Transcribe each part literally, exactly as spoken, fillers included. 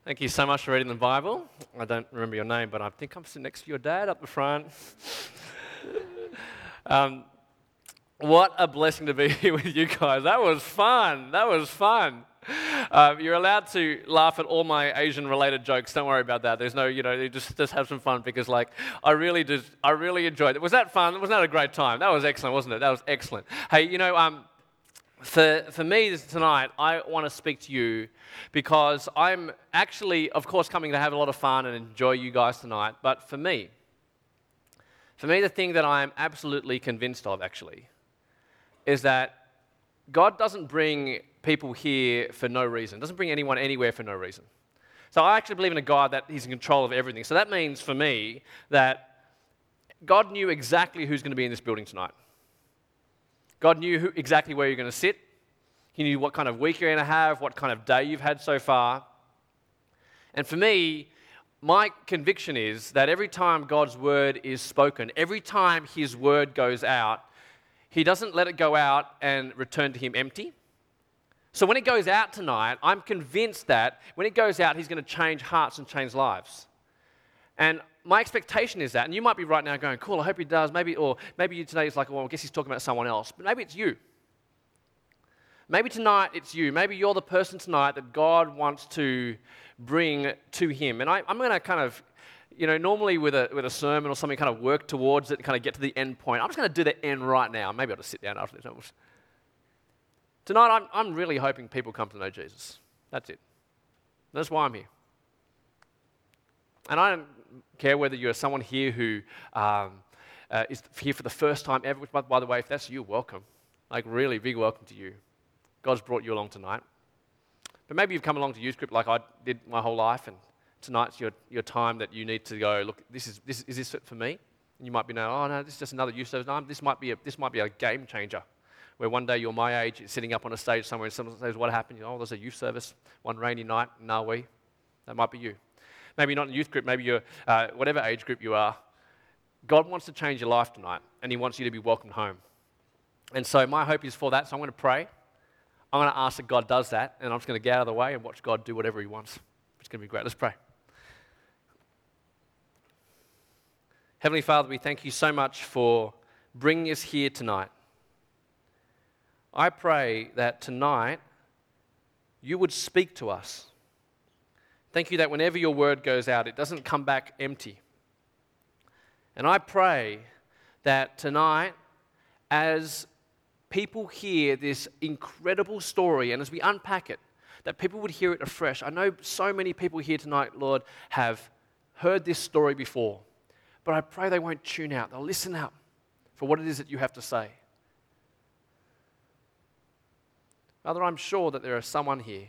Thank you so much for reading the Bible. I don't remember your name, but I think I'm sitting next to your dad up the front. um, what a blessing to be here with you guys. That was fun. That was fun. Um, you're allowed to laugh at all my Asian-related jokes. Don't worry about that. There's no, you know, you just just have some fun because, like, I really did. I really enjoyed it. Was that fun? Wasn't that a great time? That was excellent, wasn't it? That was excellent. Hey, you know, um. For, for me tonight, I want to speak to you because I'm actually, of course, coming to have a lot of fun and enjoy you guys tonight. But for me, for me, the thing that I'm absolutely convinced of, actually, is that God doesn't bring people here for no reason. Doesn't bring anyone anywhere for no reason. So I actually believe in a God that He's in control of everything. So that means, for me, that God knew exactly who's going to be in this building tonight. God knew who, exactly where you're going to sit. He knew what kind of week you're going to have, what kind of day you've had so far. And for me, my conviction is that every time God's word is spoken, every time His word goes out, He doesn't let it go out and return to Him empty. So when it goes out tonight, I'm convinced that when it goes out, He's going to change hearts and change lives. And my expectation is that, and you might be right now going, cool, I hope He does. Maybe, or maybe you today is like, well, I guess He's talking about someone else. But maybe it's you. Maybe tonight it's you. Maybe you're the person tonight that God wants to bring to Him. And I, I'm going to kind of, you know, normally with a with a sermon or something, kind of work towards it and kind of get to the end point. I'm just going to do the end right now. Maybe I'll just sit down after this. Tonight, I'm, I'm really hoping people come to know Jesus. That's it. That's why I'm here. And I don't care whether you're someone here who um, uh, is here for the first time ever, which, by, by the way, if that's you, welcome. Like, really big welcome to you. God's brought you along tonight. But maybe you've come along to youth group like I did my whole life, and tonight's your, your time that you need to go, look, this is this is this it for me? And you might be no, oh no, this is just another youth service. No, this might be a, this might be a game changer, where one day you're my age, sitting up on a stage somewhere, and someone says, what happened? You know, oh, there's a youth service one rainy night in Narwee. That might be you. Maybe not in youth group, maybe you're, uh, whatever age group you are. God wants to change your life tonight, and He wants you to be welcomed home. And so my hope is for that, so I'm going to pray. I'm going to ask that God does that, and I'm just going to get out of the way and watch God do whatever He wants. It's going to be great. Let's pray. Heavenly Father, we thank You so much for bringing us here tonight. I pray that tonight You would speak to us. Thank You that whenever Your word goes out, it doesn't come back empty. And I pray that tonight, as people hear this incredible story, and as we unpack it, that people would hear it afresh. I know so many people here tonight, Lord, have heard this story before, but I pray they won't tune out. They'll listen out for what it is that You have to say. Father, I'm sure that there is someone here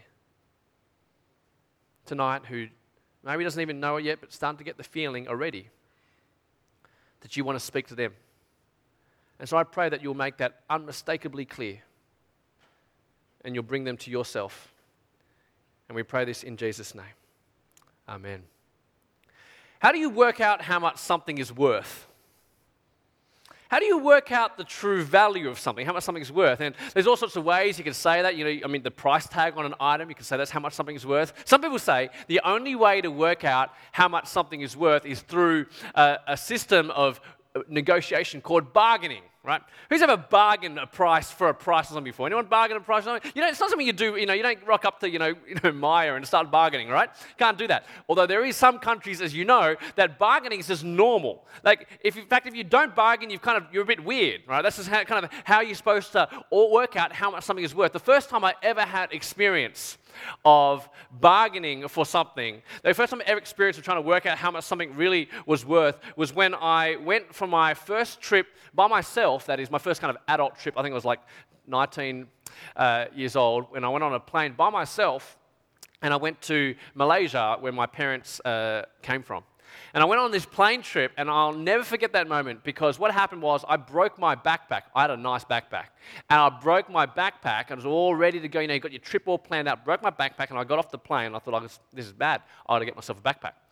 tonight who maybe doesn't even know it yet, but starting to get the feeling already that You want to speak to them. And so I pray that You'll make that unmistakably clear and You'll bring them to Yourself. And we pray this in Jesus' name. Amen. How do you work out how much something is worth? How do you work out the true value of something, how much something is worth? And there's all sorts of ways you can say that. You know, I mean, the price tag on an item, you can say that's how much something is worth. Some people say the only way to work out how much something is worth is through a, a system of negotiation called bargaining, right? Who's ever bargained a price for a price or something before? Anyone bargain a price or something? You know, it's not something you do, you know, you don't rock up to, you know, you know, Myer and start bargaining, right? Can't do that. Although there is some countries, as you know, that bargaining is just normal. Like, if in fact, if you don't bargain, you've kind of, you're a bit weird, right? That's just how, kind of how you're supposed to all work out how much something is worth. The first time I ever had experience of bargaining for something, the first time I ever experienced of trying to work out how much something really was worth was when I went for my first trip by myself, that is my first kind of adult trip. I think I was like nineteen uh, years old, when I went on a plane by myself, and I went to Malaysia, where my parents uh, came from. And I went on this plane trip, and I'll never forget that moment, because what happened was I broke my backpack. I had a nice backpack. And I broke my backpack, and I was all ready to go. You know, you got your trip all planned out. Broke my backpack, and I got off the plane. I thought, oh, this is bad. I ought to get myself a backpack.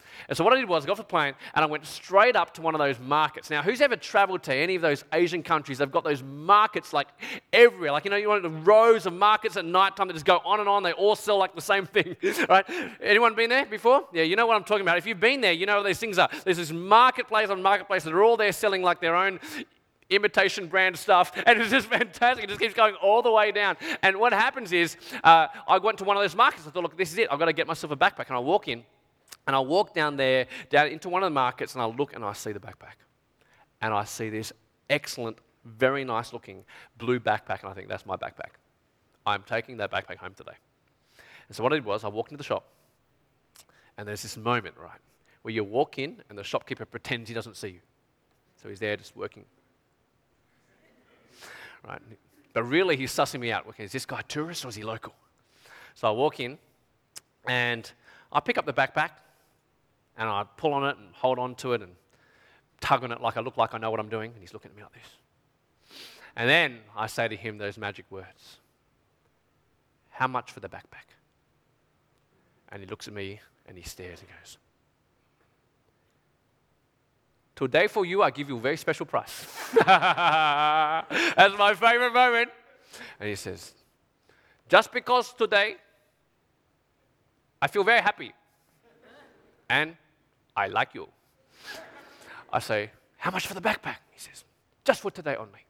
And so what I did was I got off the plane and I went straight up to one of those markets. Now, who's ever traveled to any of those Asian countries? They've got those markets like everywhere. Like, you know, you want the rows of markets at night time that just go on and on. They all sell like the same thing, right? Anyone been there before? Yeah, you know what I'm talking about. If you've been there, you know what these things are. There's this marketplace on marketplace that are all there selling like their own imitation brand stuff, and it's just fantastic. It just keeps going all the way down. And what happens is, uh, I went to one of those markets. I thought, look, this is it. I've got to get myself a backpack. And I walk in, and I walk down there, down into one of the markets, and I look, and I see the backpack. And I see this excellent, very nice-looking blue backpack, and I think, that's my backpack. I'm taking that backpack home today. And so what I did was, I walked into the shop, and there's this moment, right, where you walk in, and the shopkeeper pretends he doesn't see you. So he's there just working. Right? But really, he's sussing me out. Okay, is this guy a tourist or is he local? So I walk in, and I pick up the backpack, and I pull on it and hold on to it and tug on it like I look like I know what I'm doing, and he's looking at me like this. And then I say to him those magic words, "How much for the backpack?" And he looks at me, and he stares and goes, "Today for you, I give you a very special price." That's my favorite moment. And he says, "Just because today, I feel very happy. And I like you." I say, "How much for the backpack?" He says, "Just for today only.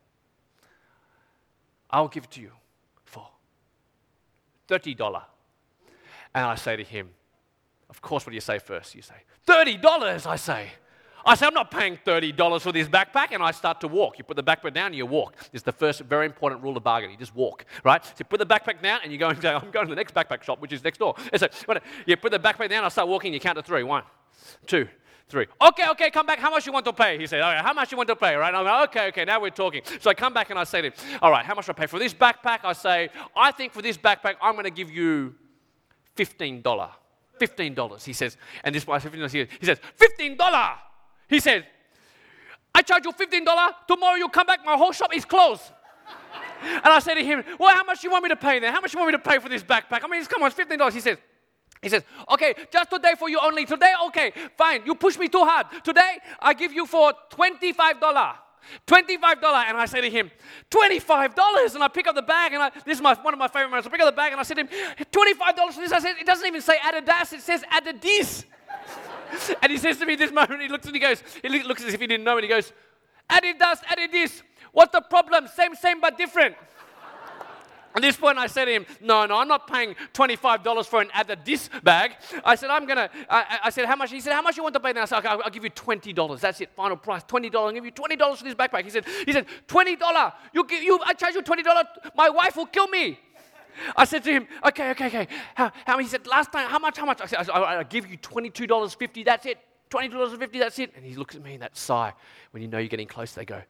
I'll give it to you for thirty dollars. And I say to him, of course, what do you say first? You say, thirty dollars, I say. I say, "I'm not paying thirty dollars for this backpack," and I start to walk. You put the backpack down and you walk. This is the first very important rule of bargaining. You just walk, right? So you put the backpack down and you go and say, "I'm going to the next backpack shop, which is next door." And so when you put the backpack down, I start walking, you count to three. One, two, three. "Okay, okay, come back. How much you want to pay?" He said, "All right, how much you want to pay?" Right? I'm like, okay, okay, now we're talking. So I come back and I say to him, "All right, how much do I pay for this backpack?" I say, "I think for this backpack, I'm going to give you fifteen dollars. fifteen dollars. He says, and this was fifteen dollars. He says, fifteen dollars. He said, "I charge you fifteen dollars. Tomorrow you come back, my whole shop is closed." And I say to him, "Well, how much do you want me to pay then? How much do you want me to pay for this backpack? I mean, it's, come on, it's fifteen dollars. He says, He says, "Okay, just today for you only. Today, okay, fine. You push me too hard. Today, I give you for twenty-five dollars. twenty-five dollars. And I say to him, twenty-five dollars. And I pick up the bag, and I, this is my, one of my favorite moments. I pick up the bag, and I said to him, twenty-five dollars for this. I said, it doesn't even say Adidas. It says Adidis. And he says to me this moment, he looks and he goes, he looks as if he didn't know, and he goes, "Adidas, Adidis. What's the problem? Same, same, but different." At this point, I said to him, no, no, I'm not paying twenty-five dollars for an Adidas bag. I said, I'm going to, I said, how much? He said, how much you want to pay now? I said, okay, I'll, I'll give you twenty dollars. That's it, final price, twenty dollars. I'll give you twenty dollars for this backpack. He said, he said, twenty dollars. You, give, you, I charge you twenty dollars. My wife will kill me. I said to him, okay, okay, okay. How, how, he said, last time, how much, how much? I said, I'll, I'll give you twenty-two dollars and fifty cents, that's it. twenty-two dollars and fifty cents, that's it. And he looks at me in that sigh. When you know you're getting close, they go,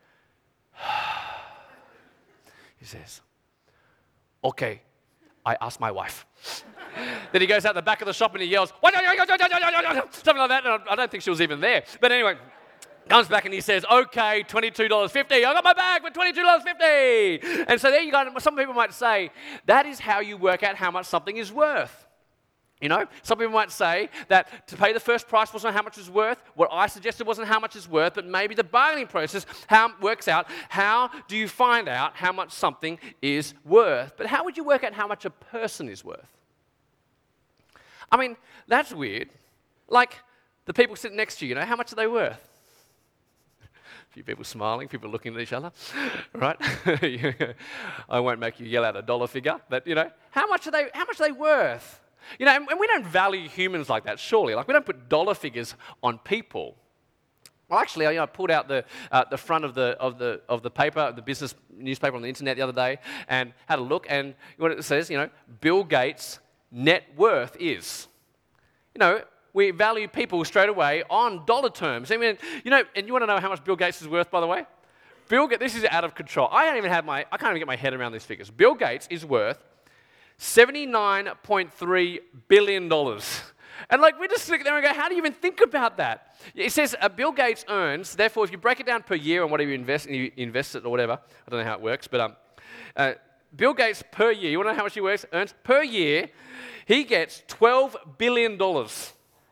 he says, okay, I asked my wife. Then he goes out the back of the shop and he yells, something like that. And I don't think she was even there. But anyway, comes back and he says, okay, twenty-two dollars and fifty cents. I got my bag for twenty-two dollars and fifty cents. And so there you go. Some people might say, that is how you work out how much something is worth. You know, some people might say that to pay the first price wasn't how much it's worth. What I suggested wasn't how much it's worth, but maybe the bargaining process how works out. How do you find out how much something is worth? But how would you work out how much a person is worth? I mean, that's weird. Like the people sitting next to you, you know, how much are they worth? A few people smiling, people looking at each other, right? I won't make you yell out a dollar figure, but you know, how much are they? How much are they worth? You know, and we don't value humans like that, surely. Like, we don't put dollar figures on people. Well, actually, I, you know, I pulled out the uh, the front of the of the of the paper, the business newspaper on the internet the other day, and had a look. And what it says, you know, Bill Gates' net worth is. You know, we value people straight away on dollar terms. I mean, you know, and you want to know how much Bill Gates is worth, by the way? Bill Gates, this is out of control. I don't even have my, I can't even get my head around these figures. Bill Gates is worth seventy-nine point three billion dollars. And like, we just sit there and go, how do you even think about that? It says uh, Bill Gates earns, therefore, if you break it down per year and whatever you invest, you invest it or whatever, I don't know how it works, but um, uh, Bill Gates per year, you want to know how much he works, earns? Per year, he gets twelve billion dollars.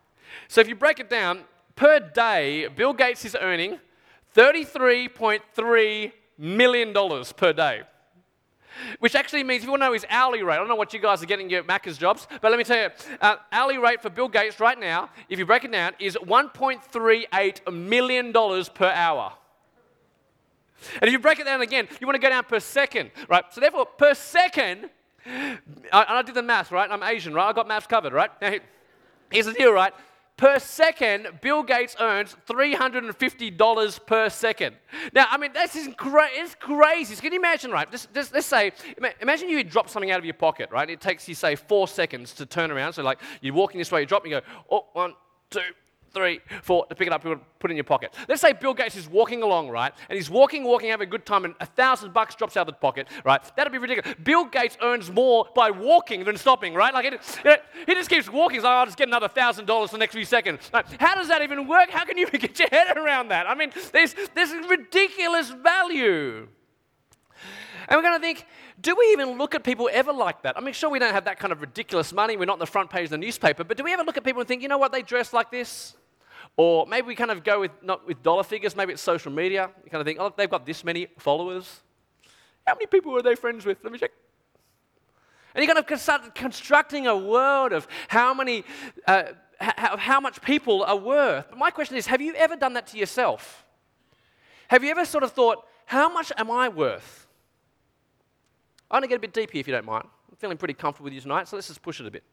So if you break it down, per day, Bill Gates is earning thirty-three point three million dollars per day. Which actually means, if you want to know his hourly rate, I don't know what you guys are getting your Macca's jobs, but let me tell you, uh, hourly rate for Bill Gates right now, if you break it down, is one point three eight million dollars per hour. And if you break it down again, you want to go down per second, right? So therefore, per second, I, and I did the math, right? I'm Asian, right? I got maths covered, right? Now, here's the deal, right? Per second, Bill Gates earns three hundred fifty dollars per second. Now, I mean, this is cra- it's crazy. So can you imagine, right? Just, just, let's say, imagine you drop something out of your pocket, right? It takes you, say, four seconds to turn around. So, like, you're walking this way, you drop, and you go, oh, one, two, three, four, to pick it up, put it in your pocket. Let's say Bill Gates is walking along, right? And he's walking, walking, having a good time, and a thousand bucks drops out of the pocket, right? That'd be ridiculous. Bill Gates earns more by walking than stopping, right? Like, it, he just keeps walking. He's like, I'll just get another thousand dollars for the next few seconds. Like, how does that even work? How can you get your head around that? I mean, there's, there's ridiculous value. And we're going to think, do we even look at people ever like that? I mean, sure, we don't have that kind of ridiculous money. We're not on the front page of the newspaper. But do we ever look at people and think, you know what, they dress like this? Or maybe we kind of go with, not with dollar figures, maybe it's social media. You kind of think, oh, they've got this many followers. How many people are they friends with? Let me check. And you kind of start constructing a world of how many, uh, how, how much people are worth. But my question is, have you ever done that to yourself? Have you ever sort of thought, how much am I worth? I'm going to get a bit deep here if you don't mind. I'm feeling pretty comfortable with you tonight, so let's just push it a bit.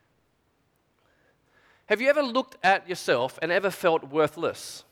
Have you ever looked at yourself and ever felt worthless?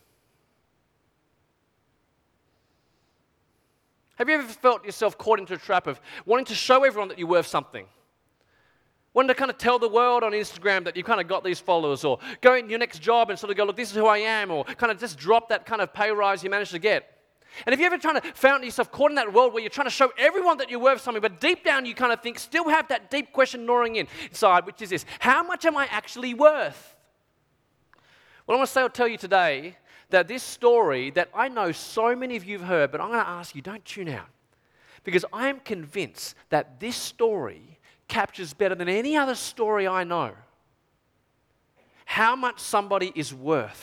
Have you ever felt yourself caught into a trap of wanting to show everyone that you're worth something? Wanting to kind of tell the world on Instagram that you kind of got these followers, or go in your next job and sort of go, look, this is who I am, or kind of just drop that kind of pay rise you managed to get. And have you ever trying to found yourself caught in that world where you're trying to show everyone that you're worth something, but deep down you kind of think, still have that deep question gnawing in inside, which is this: how much am I actually worth? Well, I want to say or tell you today that this story that I know so many of you have heard, but I'm going to ask you, don't tune out. Because I am convinced that this story captures better than any other story I know how much somebody is worth.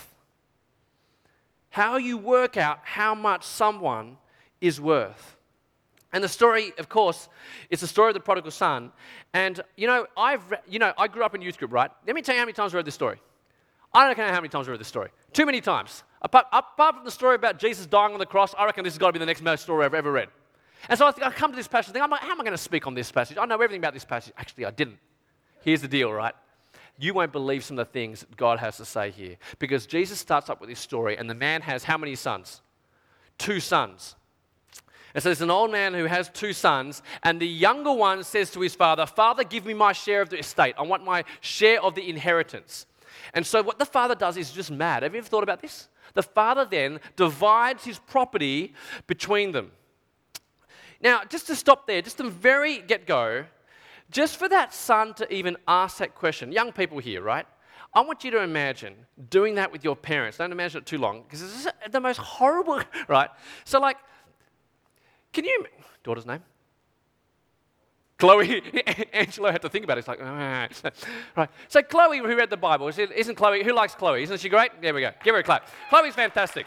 How you work out how much someone is worth. And the story, of course, is the story of the prodigal son. And, you know, I've, re- you know, I grew up in youth group, right? Let me tell you how many times I read this story. I don't know how many times I read this story. Too many times. Apart, apart from the story about Jesus dying on the cross, I reckon this has got to be the next most story I've ever read. And so I, think, I come to this passage and think, I'm like, how am I going to speak on this passage? I know everything about this passage. Actually, I didn't. Here's the deal, right? You won't believe some of the things God has to say here. Because Jesus starts up with this story, and the man has how many sons? Two sons. And so there's an old man who has two sons, and the younger one says to his father, Father, give me my share of the estate. I want my share of the inheritance. And so what the father does is just mad. Have you ever thought about this? The father then divides his property between them. Now, just to stop there, just the very get-go, just for that son to even ask that question, young people here, right? I want you to imagine doing that with your parents. Don't imagine it too long, because this is the most horrible, right? So, like, can you, daughter's name? Chloe. Angelo had to think about it. It's like, ah. Right. So Chloe, who read the Bible, isn't Chloe, who likes Chloe? Isn't she great? There we go. Give her a clap. Chloe's fantastic.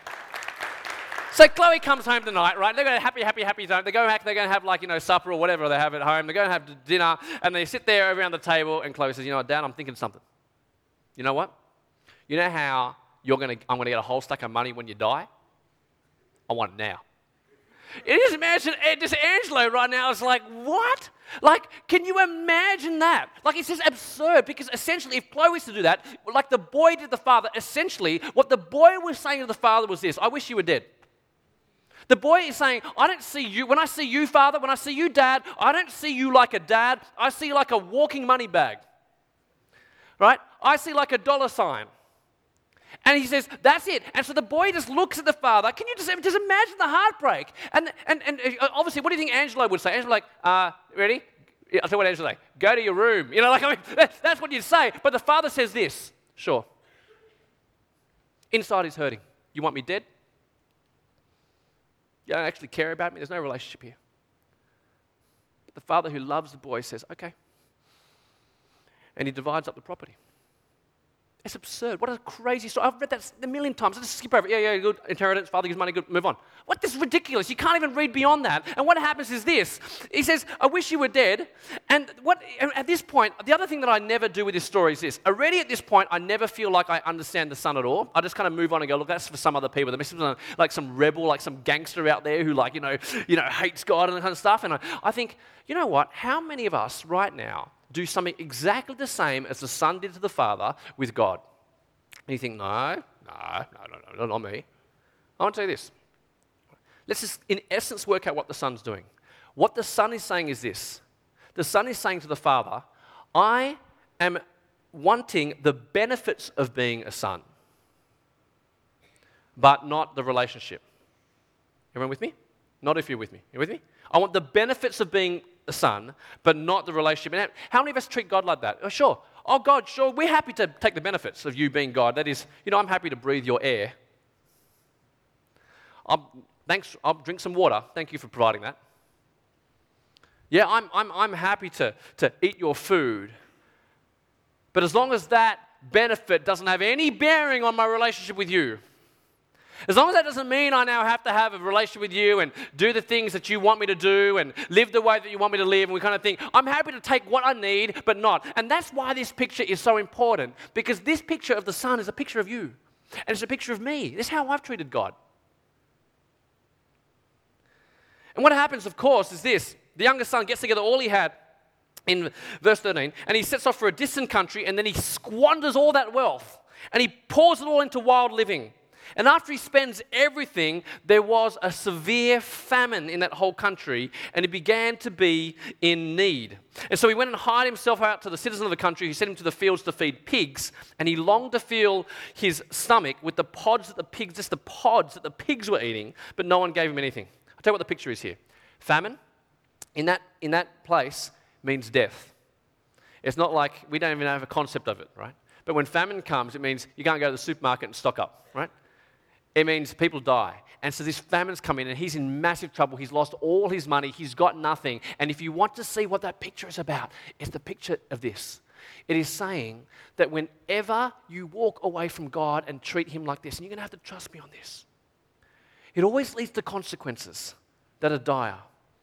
So Chloe comes home tonight, right? They're going to happy, happy, happy zone. They go back, they're going to have like, you know, supper or whatever they have at home. They're going to have dinner, and they sit there around the table, and Chloe says, you know what, Dad, I'm thinking something. You know what? You know how you're going to, I'm going to get a whole stack of money when you die? I want it now. You just imagine, just Angelo right now is like, what? Like, can you imagine that? Like, it's just absurd, because essentially, if Chloe was to do that, like the boy did the father, essentially, what the boy was saying to the father was this: I wish you were dead. The boy is saying, I don't see you, when I see you, Father, when I see you, Dad, I don't see you like a dad. I see you like a walking money bag. Right? I see like a dollar sign. And he says, that's it. And so the boy just looks at the father. Can you just, just imagine the heartbreak? And, and, and obviously, what do you think Angelo would say? Angelo like, uh, ready? I'll tell you what Angelo like. Go to your room. You know, like, I mean, that's what you'd say. But the father says this. Sure. Inside he's hurting. You want me dead? You don't actually care about me? There's no relationship here. But the father who loves the boy says, okay. And he divides up the property. It's absurd. What a crazy story. I've read that a million times. Let's skip over it. Yeah, yeah, good. Inheritance, father gives money, good. Move on. What? This is ridiculous. You can't even read beyond that. And what happens is this. He says, I wish you were dead. And what? At this point, the other thing that I never do with this story is this. Already at this point, I never feel like I understand the son at all. I just kind of move on and go, look, that's for some other people. There must be like some rebel, like some gangster out there who like, you know, you know, hates God and that kind of stuff. And I, I think, you know what? How many of us right now do something exactly the same as the son did to the father with God? And you think, no, no, no, no, no, not me. I want to tell you this. Let's just, in essence, work out what the son's doing. What the son is saying is this. The son is saying to the father, I am wanting the benefits of being a son, but not the relationship. Everyone with me? Not if you're with me. You with me? I want the benefits of being a son, but not the relationship. And how many of us treat God like that? Oh, sure. Oh, God, sure, we're happy to take the benefits of you being God. That is, you know, I'm happy to breathe your air. I'll, thanks, I'll drink some water. Thank you for providing that. Yeah, I'm, I'm, I'm happy to, to eat your food. But as long as that benefit doesn't have any bearing on my relationship with you, as long as that doesn't mean I now have to have a relationship with you and do the things that you want me to do and live the way that you want me to live, and we kind of think, I'm happy to take what I need, but not. And that's why this picture is so important, because this picture of the son is a picture of you, and it's a picture of me. This is how I've treated God. And what happens, of course, is this. The younger son gets together all he had in verse thirteen, and he sets off for a distant country, and then he squanders all that wealth, and he pours it all into wild living. And after he spends everything, there was a severe famine in that whole country, and he began to be in need. And so he went and hired himself out to the citizen of the country, who sent him to the fields to feed pigs, and he longed to fill his stomach with the pods that the pigs, just the pods that the pigs were eating, but no one gave him anything. I'll tell you what the picture is here. Famine, in that, in that place, means death. It's not like, we don't even have a concept of it, right? But when famine comes, it means you can't go to the supermarket and stock up, right? It means people die. And so this famine's come in, and he's in massive trouble. He's lost all his money. He's got nothing. And if you want to see what that picture is about, it's the picture of this. It is saying that whenever you walk away from God and treat him like this, and you're going to have to trust me on this, it always leads to consequences that are dire.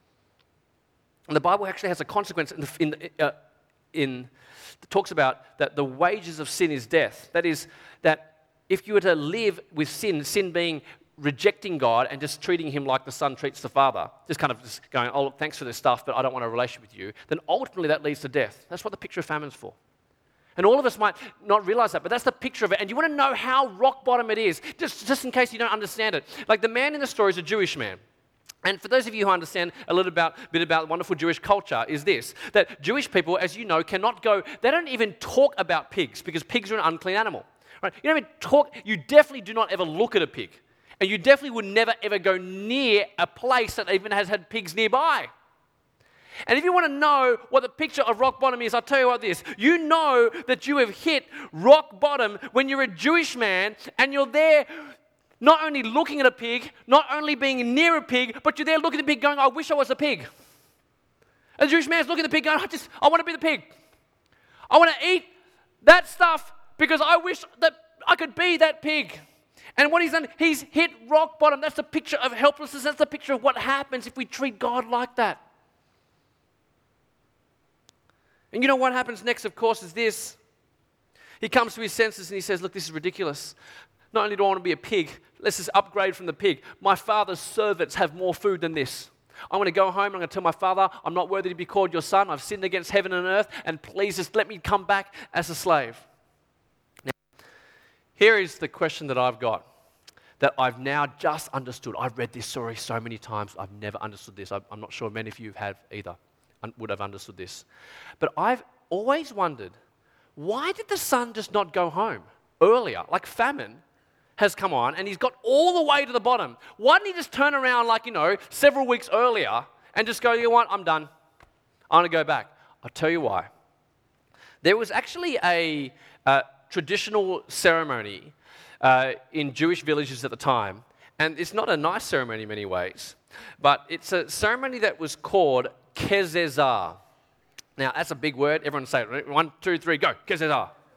And the Bible actually has a consequence in, the, in, uh, in it talks about that the wages of sin is death. That is, that if you were to live with sin, sin being rejecting God and just treating him like the son treats the father, just kind of just going, oh, look, thanks for this stuff, but I don't want a relationship with you, then ultimately that leads to death. That's what the picture of famine's for. And all of us might not realize that, but that's the picture of it. And you want to know how rock bottom it is, just, just in case you don't understand it. Like the man in the story is a Jewish man. And for those of you who understand a little about, bit about wonderful Jewish culture is this, that Jewish people, as you know, cannot go, they don't even talk about pigs because pigs are an unclean animal. Right? You don't even talk, you definitely do not ever look at a pig. And you definitely would never ever go near a place that even has had pigs nearby. And if you want to know what the picture of rock bottom is, I'll tell you what this. You know that you have hit rock bottom when you're a Jewish man and you're there not only looking at a pig, not only being near a pig, but you're there looking at the pig going, I wish I was a pig. And the Jewish man's looking at the pig going, I just, I want to be the pig. I want to eat that stuff because I wish that I could be that pig. And what he's done, he's hit rock bottom. That's the picture of helplessness. That's the picture of what happens if we treat God like that. And you know what happens next, of course, is this. He comes to his senses and he says, look, this is ridiculous. Not only do I want to be a pig, let's just upgrade from the pig. My father's servants have more food than this. I'm going to go home and I'm going to tell my father, I'm not worthy to be called your son. I've sinned against heaven and earth, and please just let me come back as a slave. Now, here is the question that I've got, that I've now just understood. I've read this story so many times. I've never understood this. I'm not sure many of you have either, would have understood this. But I've always wondered, why did the son just not go home earlier? Like famine has come on and he's got all the way to the bottom. Why didn't he just turn around like, you know, several weeks earlier and just go, you know what, I'm done. I want to go back. I'll tell you why. There was actually a uh, traditional ceremony uh, in Jewish villages at the time, and it's not a nice ceremony in many ways, but it's a ceremony that was called Kezazah. Now, that's a big word. Everyone say it. One, two, three, go. Kezazah.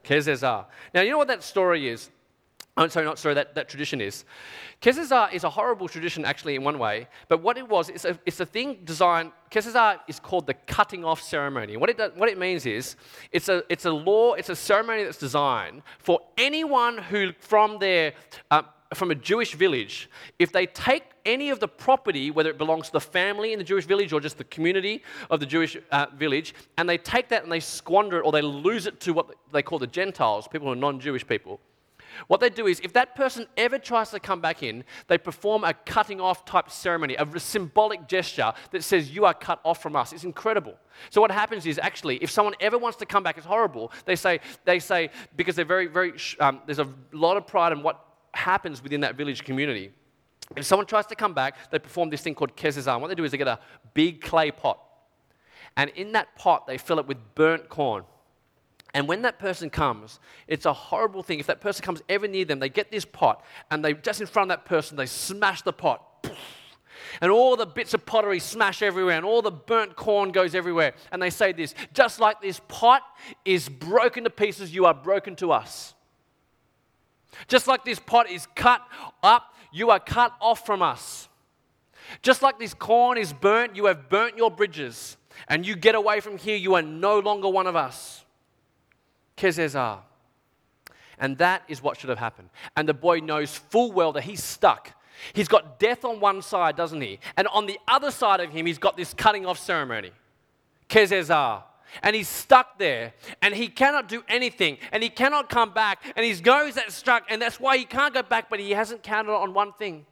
Kezezah. Now, you know what that story is? Oh, sorry, not sorry, that, that tradition is. Kezezah is a horrible tradition, actually, in one way. But what it was, it's a, it's a thing designed, Kezezah is called the cutting off ceremony. What it, does, what it means is, it's a, it's a law, it's a ceremony that's designed for anyone who, from their, uh, from a Jewish village, if they take any of the property, whether it belongs to the family in the Jewish village or just the community of the Jewish uh, village, and they take that and they squander it or they lose it to what they call the Gentiles, people who are non-Jewish people. What they do is, if that person ever tries to come back in, they perform a cutting off type ceremony, a symbolic gesture that says, you are cut off from us. It's incredible. So what happens is, actually, if someone ever wants to come back, it's horrible. They say, they say because they're very, very, um, there's a lot of pride in what happens within that village community. If someone tries to come back, they perform this thing called kezezah. And what they do is they get a big clay pot. And in that pot, they fill it with burnt corn. And when that person comes, it's a horrible thing. If that person comes ever near them, they get this pot, and they just in front of that person, they smash the pot. And all the bits of pottery smash everywhere, and all the burnt corn goes everywhere. And they say this, just like this pot is broken to pieces, you are broken to us. Just like this pot is cut up, you are cut off from us. Just like this corn is burnt, you have burnt your bridges. And you get away from here, you are no longer one of us. Kezezah. And that is what should have happened. And the boy knows full well that he's stuck. He's got death on one side, doesn't he? And on the other side of him, he's got this cutting off ceremony. Kezezah. And he's stuck there. And he cannot do anything. And he cannot come back. And he goes that stuck. And that's why he can't go back, but he hasn't counted on one thing.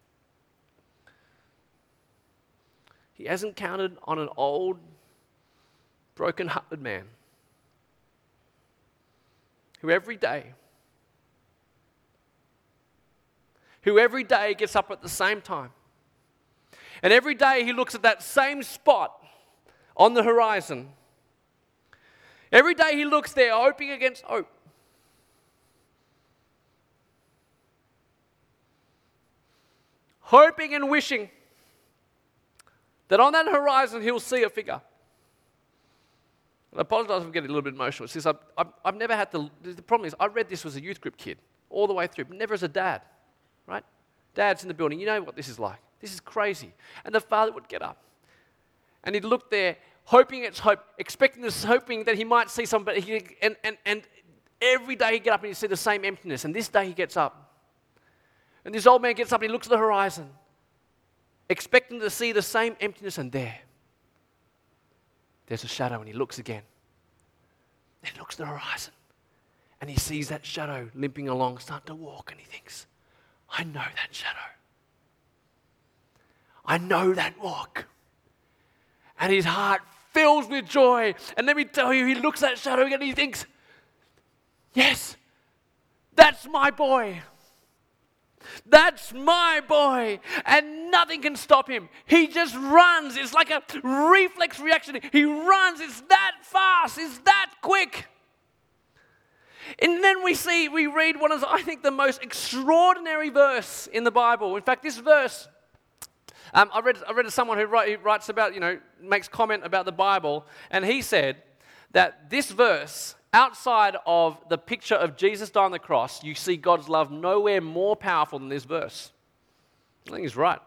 He hasn't counted on an old, broken-hearted man who every day, who every day gets up at the same time. And every day he looks at that same spot on the horizon. Every day he looks there, hoping against hope. Hoping and wishing that on that horizon he'll see a figure. I apologize for getting a little bit emotional. It's just I've, I've, I've never had to, the problem is I read this as a youth group kid all the way through, but never as a dad, right? Dad's in the building. You know what this is like. This is crazy. And the father would get up and he'd look there, hoping it's hope, expecting this, hoping that he might see somebody. He, and, and, and every day he'd get up and he'd see the same emptiness. And this day he gets up. And this old man gets up and he looks at the horizon, expecting to see the same emptiness, and there, there's a shadow, and he looks again. Then he looks at the horizon, and he sees that shadow limping along, starting to walk, and he thinks, I know that shadow. I know that walk. And his heart fills with joy. And let me tell you, he looks at that shadow again, and he thinks, yes, that's my boy. That's my boy, and nothing can stop him. He just runs. It's like a reflex reaction. He runs. It's that fast. It's that quick. And then we see, we read one of, I think, the most extraordinary verse in the Bible. In fact, this verse, um, I read I read to someone who, write, who writes about, you know, makes comment about the Bible, and he said that this verse, outside of the picture of Jesus dying on the cross, you see God's love nowhere more powerful than this verse. I think he's right.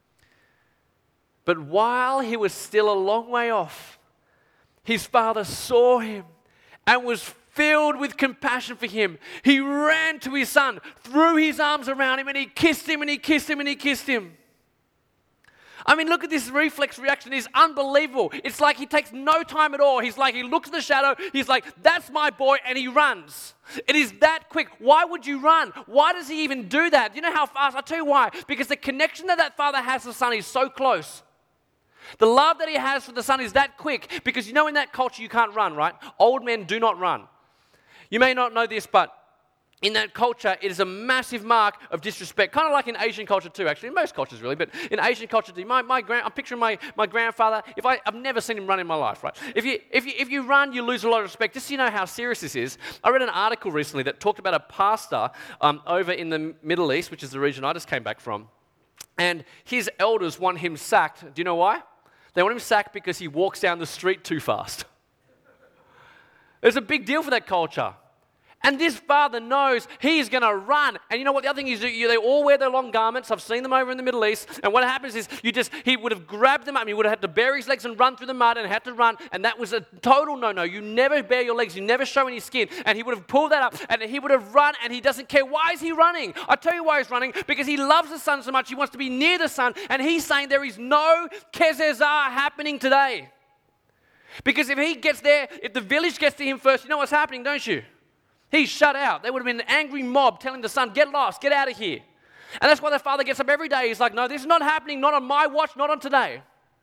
But while he was still a long way off, his father saw him and was filled with compassion for him. He ran to his son, threw his arms around him, and he kissed him, and he kissed him, and he kissed him. I mean, look at this reflex reaction. It's unbelievable. It's like he takes no time at all. He's like, he looks at the shadow. He's like, that's my boy, and he runs. It is that quick. Why would you run? Why does he even do that? You know how fast? I'll tell you why. Because the connection that that father has to the son is so close. The love that he has for the son is that quick. Because you know in that culture you can't run, right? Old men do not run. You may not know this, but in that culture, it is a massive mark of disrespect, kind of like in Asian culture too, actually, in most cultures really, but in Asian culture too. My, my grand, I'm picturing my, my grandfather. If I, I've never seen him run in my life, right? If you, if, you, if you run, you lose a lot of respect. Just so you know how serious this is, I read an article recently that talked about a pastor um, over in the Middle East, which is the region I just came back from, and his elders want him sacked. Do you know why? They want him sacked because he walks down the street too fast. It's a big deal for that culture. And this father knows he's going to run. And you know what the other thing is? You, they all wear their long garments. I've seen them over in the Middle East. And what happens is you just he would have grabbed them up. And he would have had to bare his legs and run through the mud and had to run. And that was a total no-no. You never bare your legs. You never show any skin. And he would have pulled that up. And he would have run. And he doesn't care. Why is he running? I tell you why he's running. Because he loves the sun so much. He wants to be near the sun. And he's saying there is no Kezazah happening today. Because if he gets there, if the village gets to him first, you know what's happening, don't you? He's shut out. There would have been an angry mob telling the son, get lost, get out of here. And that's why the father gets up every day. He's like, no, this is not happening, not on my watch, not on today.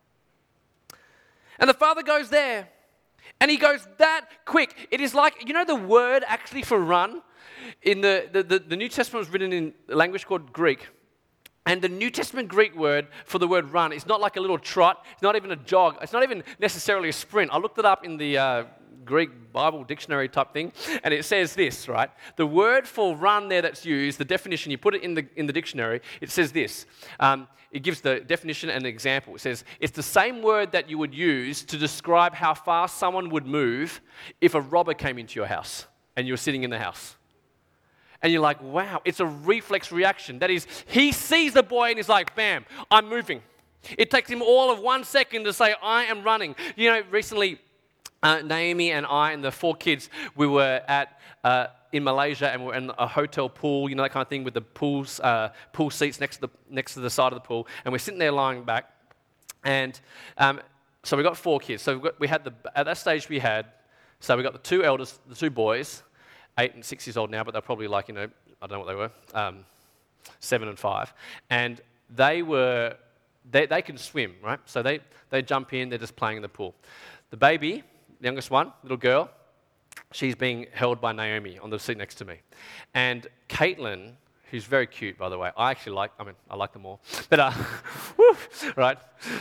And the father goes there, and he goes that quick. It is like, you know the word actually for run? In the, the, the, the New Testament was written in a language called Greek. And the New Testament Greek word for the word run is not like a little trot. It's not even a jog. It's not even necessarily a sprint. I looked it up in the uh, Greek Bible dictionary type thing, and it says this, right? The word for run there that's used, the definition, you put it in the in the dictionary, it says this. Um, it gives the definition and an example. It says, it's the same word that you would use to describe how fast someone would move if a robber came into your house and you were sitting in the house. And you're like, wow, it's a reflex reaction. That is, he sees the boy and he's like, bam, I'm moving. It takes him all of one second to say, I am running. You know, recently, uh, Naomi and I and the four kids, we were at uh, in Malaysia and we we're in a hotel pool, you know, that kind of thing with the pools, uh, pool seats next to the next to the side of the pool. And we're sitting there lying back. And um, so we got four kids. So we got, we had the at that stage we had, so we got the two eldest, the two boys, eight and six years old now, but they're probably like, you know, I don't know what they were, um, seven and five. And they were, they, they can swim, right? So they, they jump in, they're just playing in the pool. The baby, the youngest one, little girl, she's being held by Naomi on the seat next to me. And Caitlin, who's very cute, by the way, I actually like, I mean, I like them all, but, uh, woo, right?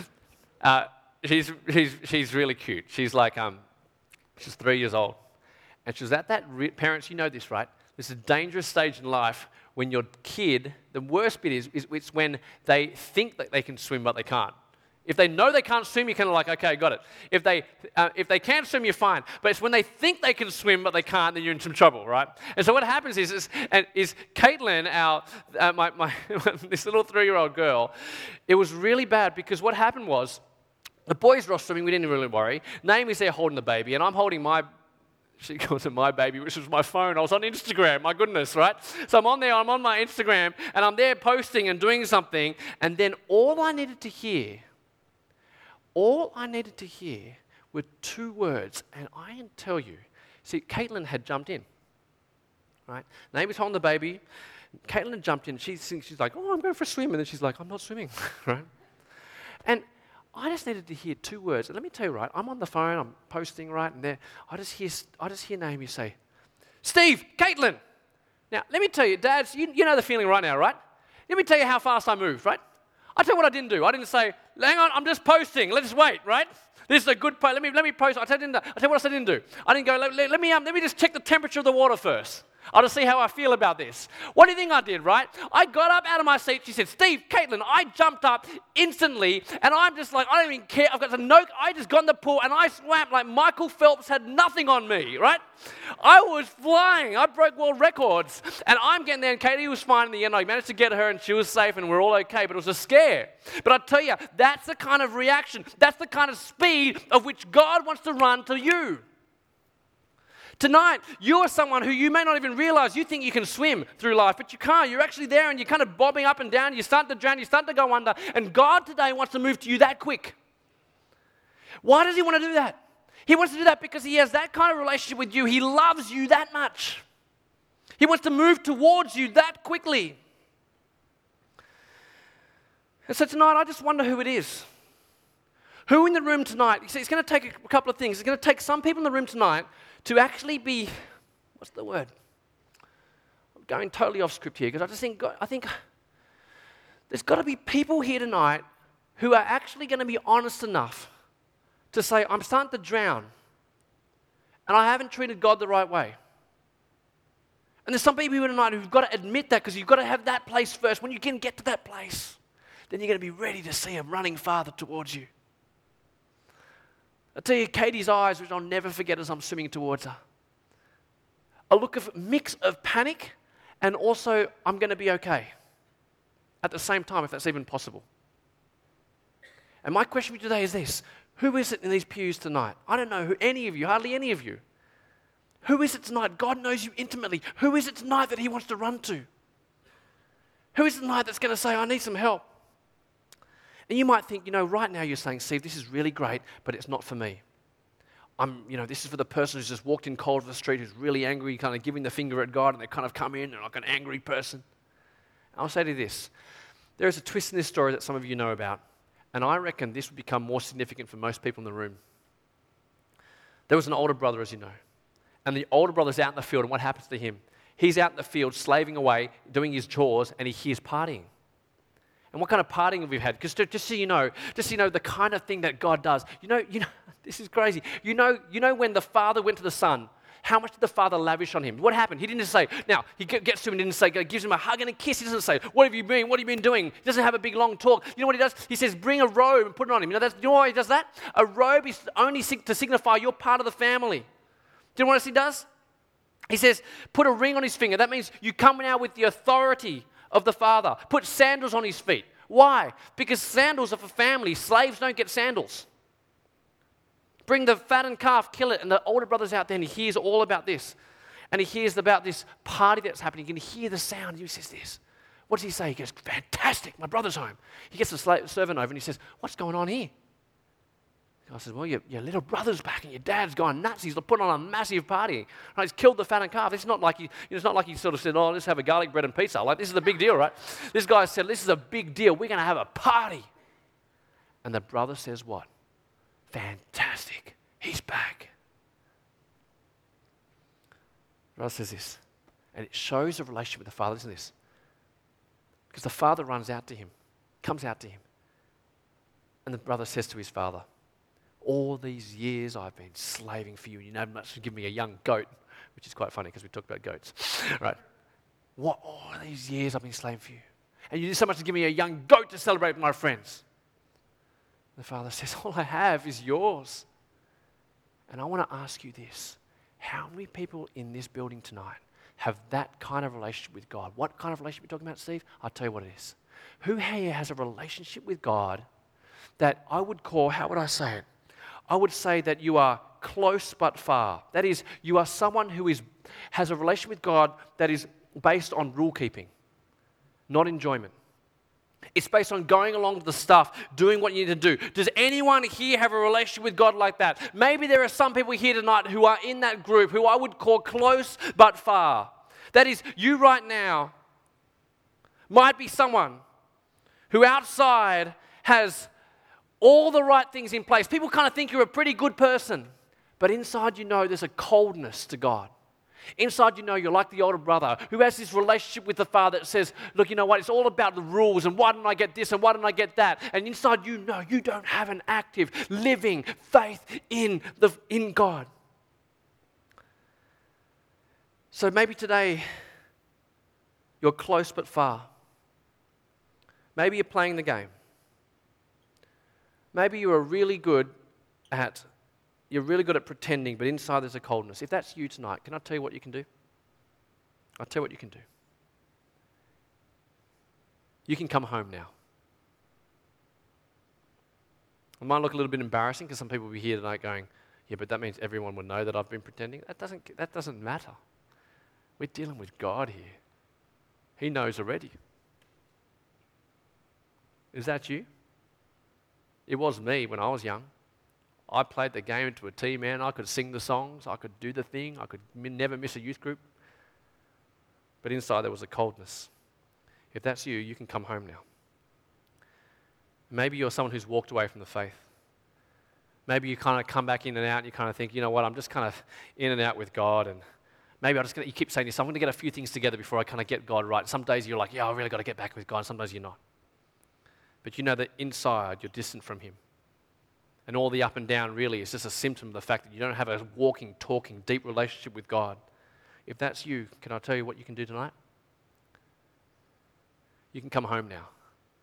Uh, she's, she's, she's really cute. She's like, um, she's three years old. And she was at that, re- parents, you know this, right? This is a dangerous stage in life when your kid, the worst bit is, is it's when they think that they can swim but they can't. If they know they can't swim, you're kind of like, okay, got it. If they uh, if they can swim, you're fine. But it's when they think they can swim but they can't, then you're in some trouble, right? And so what happens is, is, and is Caitlin, our, uh, my, my this little three-year-old girl, it was really bad because what happened was, the boys were off swimming, we didn't really worry. Naomi's there holding the baby, and I'm holding my She calls it my baby, which was my phone. I was on Instagram, my goodness, right? So I'm on there, I'm on my Instagram, and I'm there posting and doing something, and then all I needed to hear, all I needed to hear were two words, and I can tell you, see, Caitlin had jumped in, right? Naomi's holding the baby, Caitlin had jumped in, she's, she's like, oh, I'm going for a swim, and then she's like, I'm not swimming, right? And I just needed to hear two words. And let me tell you, right, I'm on the phone, I'm posting, right, and there, I just hear, I just hear Naomi say, Steve, Caitlin. Now, let me tell you, dads, you, you know the feeling right now, right? Let me tell you how fast I moved, right? I'll tell you what I didn't do. I didn't say, hang on, I'm just posting, let's wait, right? This is a good post, let me, let me post. I'll tell you, I'll tell you what else I didn't do. I didn't go, let, let, let me, um, let me just check the temperature of the water first. I'll just see how I feel about this. What do you think I did, right? I got up out of my seat. She said, Steve, Caitlin, I jumped up instantly, and I'm just like, I don't even care. I've got some no, I just got in the pool, and I swam like Michael Phelps had nothing on me, right? I was flying. I broke world records, and I'm getting there, and Katie was fine in the end. I managed to get her, and she was safe, and we're all okay, but it was a scare. But I tell you, that's the kind of reaction, that's the kind of speed of which God wants to run to you. Tonight, you are someone who you may not even realize you think you can swim through life, but you can't. You're actually there and you're kind of bobbing up and down. You start to drown, you start to go under, and God today wants to move to you that quick. Why does He want to do that? He wants to do that because He has that kind of relationship with you. He loves you that much. He wants to move towards you that quickly. And so tonight, I just wonder who it is. Who in the room tonight? You see, it's going to take a couple of things. It's going to take some people in the room tonight to actually be, what's the word? I'm going totally off script here because I just think, God, I think there's got to be people here tonight who are actually going to be honest enough to say, I'm starting to drown and I haven't treated God the right way. And there's some people here tonight who've got to admit that because you've got to have that place first. When you can get to that place, then you're going to be ready to see Him running farther towards you. I tell you, Katie's eyes, which I'll never forget as I'm swimming towards her. a look of mix of panic and also I'm going to be okay at the same time, if that's even possible. And my question for you today is this. Who is it in these pews tonight? I don't know who any of you, hardly any of you. Who is it tonight? God knows you intimately. Who is it tonight that he wants to run to? Who is it tonight that's going to say, I need some help? And you might think, you know, right now you're saying, Steve, this is really great, but it's not for me. I'm, you know, this is for the person who's just walked in cold to the street, who's really angry, kind of giving the finger at God, and they kind of come in, they're like an angry person. I'll say to you this. There is a twist in this story that some of you know about, and I reckon this would become more significant for most people in the room. There was an older brother, as you know, and the older brother's out in the field, and what happens to him? He's out in the field, slaving away, doing his chores, and he hears partying. And what kind of partying have we had? Because just so you know, just so you know the kind of thing that God does. You know, you know, this is crazy. You know, you know when the father went to the son, how much did the father lavish on him? What happened? He didn't just say, now, he gets to him and didn't say, gives him a hug and a kiss. He doesn't say, what have you been, what have you been doing? He doesn't have a big long talk. You know what he does? He says, bring a robe and put it on him. You know, that's, you know why he does that? A robe is only to signify you're part of the family. Do you know what else he does? He says, put a ring on his finger. That means you come now with the authority of the father. Put sandals on his feet. Why? Because sandals are for family. Slaves don't get sandals. Bring the fattened calf, kill it. And the older brother's out there and he hears all about this. And he hears about this party that's happening. You can hear the sound. He says this. What does he say? He goes, fantastic, my brother's home. He gets the slave, servant over and he says, what's going on here? I said, well, your, your little brother's back and your dad's gone nuts. He's put on a massive party. Right? He's killed the fattened calf. It's not like he, you know, it's not like he sort of said, oh, let's have a garlic bread and pizza. Like, this is a big deal, right? This guy said, this is a big deal. We're going to have a party. And the brother says what? Fantastic. He's back. The brother says this. And it shows a relationship with the father, isn't this? Because the father runs out to him, comes out to him. And the brother says to his father, all these years I've been slaving for you, and you know much to give me a young goat, which is quite funny because we talked about goats, right? What, all these years I've been slaving for you, and you did so much to give me a young goat to celebrate with my friends. The father says, all I have is yours. And I want to ask you this. How many people in this building tonight have that kind of relationship with God? What kind of relationship are we talking about, Steve? I'll tell you what it is. Who here has a relationship with God that I would call, how would I say it? I would say that you are close but far. That is, you are someone who is has a relationship with God that is based on rule keeping, not enjoyment. It's based on going along with the stuff, doing what you need to do. Does anyone here have a relationship with God like that? Maybe there are some people here tonight who are in that group who I would call close but far. That is, you right now might be someone who outside has all the right things in place. People kind of think you're a pretty good person, but inside you know there's a coldness to God. Inside you know you're like the older brother who has this relationship with the father that says, look, you know what, it's all about the rules and why didn't I get this and why didn't I get that? And inside you know you don't have an active, living faith in, the, in God. So maybe today you're close but far. Maybe you're playing the game. Maybe you are really good at, you're really good at pretending, but inside there's a coldness. If that's you tonight, can I tell you what you can do? I'll tell you what you can do. You can come home now. It might look a little bit embarrassing because some people will be here tonight going, yeah, but that means everyone will know that I've been pretending. That doesn't, that doesn't matter. We're dealing with God here. He knows already. Is that you? It was me when I was young. I played the game to a T, man. I could sing the songs. I could do the thing. I could m- never miss a youth group. But inside there was a coldness. If that's you, you can come home now. Maybe you're someone who's walked away from the faith. Maybe you kind of come back in and out and you kind of think, you know what, I'm just kind of in and out with God, and maybe I'm just going to, you keep saying this, I'm going to get a few things together before I kind of get God right. Some days you're like, yeah, I really got to get back with God, and some days you're not. But you know that inside you're distant from Him. And all the up and down really is just a symptom of the fact that you don't have a walking, talking, deep relationship with God. If that's you, can I tell you what you can do tonight? You can come home now.